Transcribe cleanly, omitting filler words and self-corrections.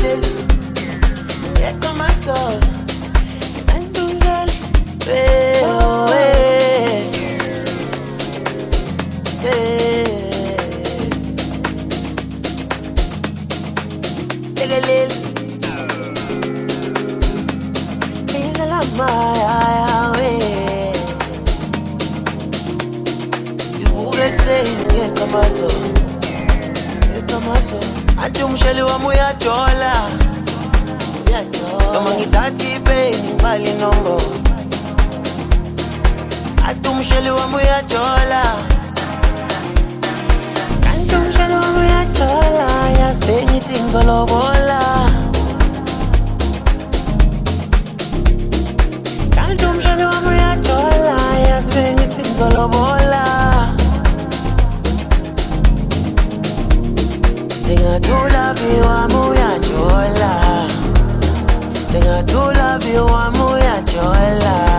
Yeah, come my soul. And do girl. Oh, hey. Hey. Take a little. Things a lot my way. You get say, yeah, come my soul. Yeah, come my soul. Ajumsheli wa muyachola. Noma ngithathi pain bali nombo. Ajumsheli wa muyachola. Ajumsheli wa muyachola. Yes, bengi things all over. Ajumsheli wa muyachola. Yes, bengi things all over. Singatula biwa muyachola. Singatula biwa muyachola.